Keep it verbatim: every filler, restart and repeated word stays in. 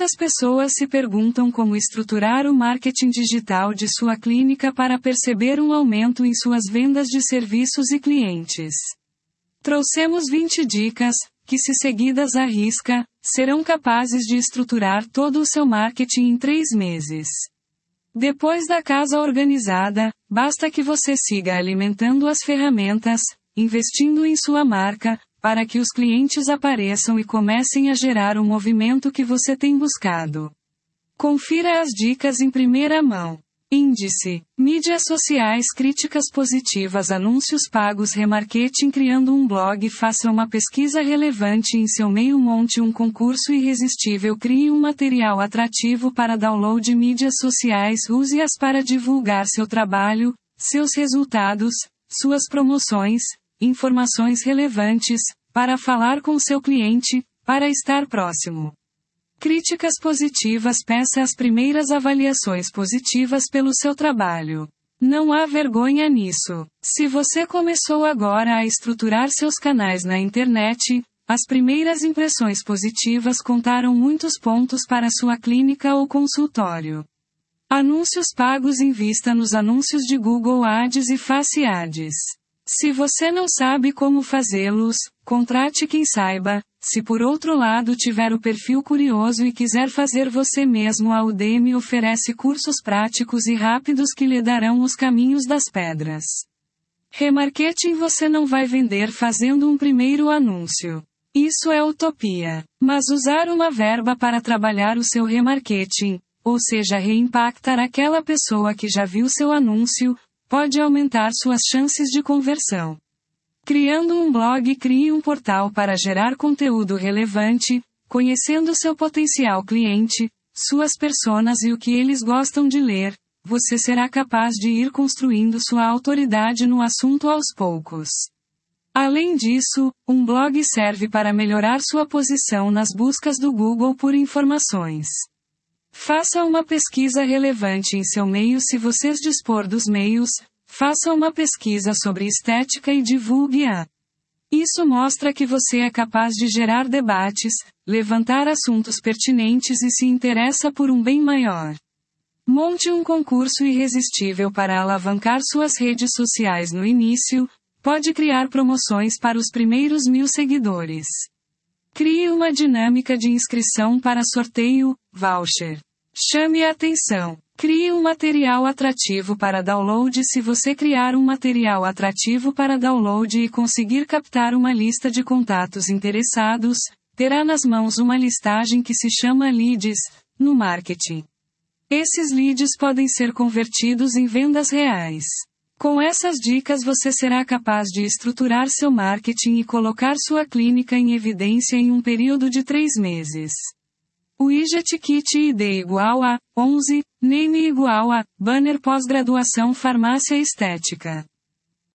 Muitas pessoas se perguntam como estruturar o marketing digital de sua clínica para perceber um aumento em suas vendas de serviços e clientes. Trouxemos vinte dicas, que se seguidas à risca, serão capazes de estruturar todo o seu marketing em três meses. Depois da casa organizada, basta que você siga alimentando as ferramentas, investindo em sua marca, para que os clientes apareçam e comecem a gerar o movimento que você tem buscado. Confira as dicas em primeira mão. Índice: mídias sociais, críticas positivas, anúncios pagos, remarketing. Criando um blog, faça uma pesquisa relevante em seu meio, monte um concurso irresistível, crie um material atrativo para download. Mídias sociais, use-as para divulgar seu trabalho, seus resultados, suas promoções, informações relevantes, para falar com seu cliente, para estar próximo. Críticas positivas, peça as primeiras avaliações positivas pelo seu trabalho. Não há vergonha nisso. Se você começou agora a estruturar seus canais na internet, as primeiras impressões positivas contaram muitos pontos para sua clínica ou consultório. Anúncios pagos, invista nos anúncios de Google Ads e Face Ads. Se você não sabe como fazê-los, contrate quem saiba. Se por outro lado tiver o perfil curioso e quiser fazer você mesmo, a Udemy oferece cursos práticos e rápidos que lhe darão os caminhos das pedras. Remarketing: você não vai vender fazendo um primeiro anúncio. Isso é utopia. Mas usar uma verba para trabalhar o seu remarketing, ou seja, reimpactar aquela pessoa que já viu seu anúncio, pode aumentar suas chances de conversão. Criando um blog, crie um portal para gerar conteúdo relevante, conhecendo seu potencial cliente, suas personas e o que eles gostam de ler. Você será capaz de ir construindo sua autoridade no assunto aos poucos. Além disso, um blog serve para melhorar sua posição nas buscas do Google por informações. Faça uma pesquisa relevante em seu meio. Se você dispor dos meios, faça uma pesquisa sobre estética e divulgue-a. Isso mostra que você é capaz de gerar debates, levantar assuntos pertinentes e se interessa por um bem maior. Monte um concurso irresistível para alavancar suas redes sociais no início. Pode criar promoções para os primeiros mil seguidores. Crie uma dinâmica de inscrição para sorteio, voucher. Chame a atenção. Crie um material atrativo para download. Se você criar um material atrativo para download e conseguir captar uma lista de contatos interessados, terá nas mãos uma listagem que se chama leads, no marketing. Esses leads podem ser convertidos em vendas reais. Com essas dicas você será capaz de estruturar seu marketing e colocar sua clínica em evidência em um período de três meses. Widget Kit I D igual a onze, Name igual a Banner pós-graduação Farmácia Estética.